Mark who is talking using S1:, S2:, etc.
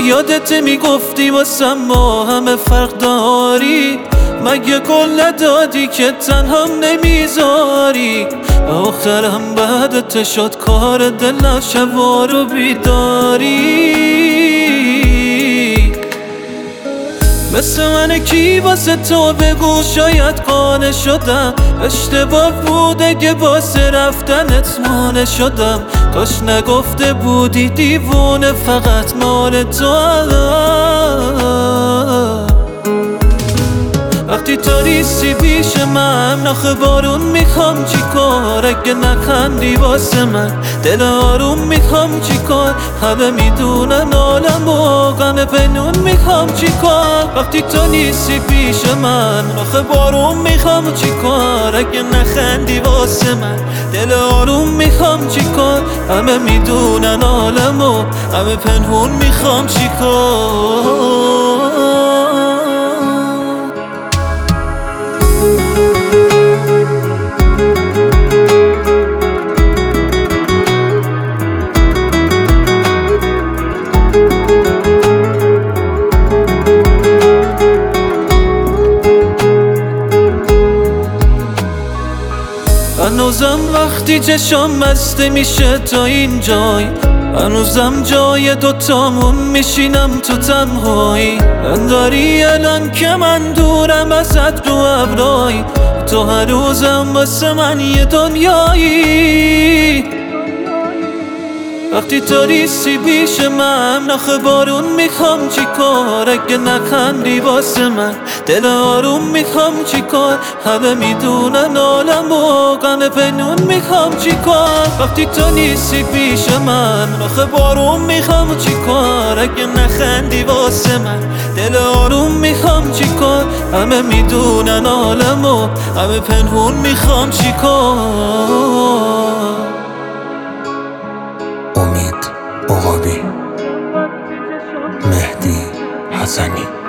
S1: یادت میگفتی واسم ما همه فرق داری، مگه گل ندادی که تنهام نمیذاری؟ آخرم بعدت شد کار دل شبا رو بیداری. مثل من کی واسه تو بگو شاید قانع شدم، اشتباه بوده که واسه رفتنت مانع شدم. کاش نگفته بودی دیوونه فقط مال تو. وقتی تو نیستی پیش من آخه بارون میخوام چیکار؟ اگه نخندی واسه من دل آروم میخوام چیکار؟ همه میدونن عالم و غم پنهون میخوام چیکار؟ وقتی تو نیستی پیش من آخه بارون میخوام چیکار؟ اگه نخندی واسه من دل آروم میخوام چیکار؟ همه میدونن عالم و همه پنهون میخوام چیکار؟ هنوزم وقتی چشام مسته میشه تا این جای، هنوزم جای دوتامون میشینم تو تنهایی. انداری الان که من دورم ازت رو ابرای، تو هنوزم واسه من یه دنیایی. وقتی تو نیستی پیش من آخه بارون میخوام چیکار؟ اگه نخندی واسه من دل آروم میخوام چیکار؟ همه میدونن عالم و غم پنهون میخوام چیکار؟ وقتی تو نیستی پیش من آخه بارون میخوام چیکار؟ اگه نخندی واسه من دل آروم میخوام چیکار؟ همه میدونن عالم و همه پنهون میخوام چیکار؟
S2: امید عقابی، مهدی حسنی.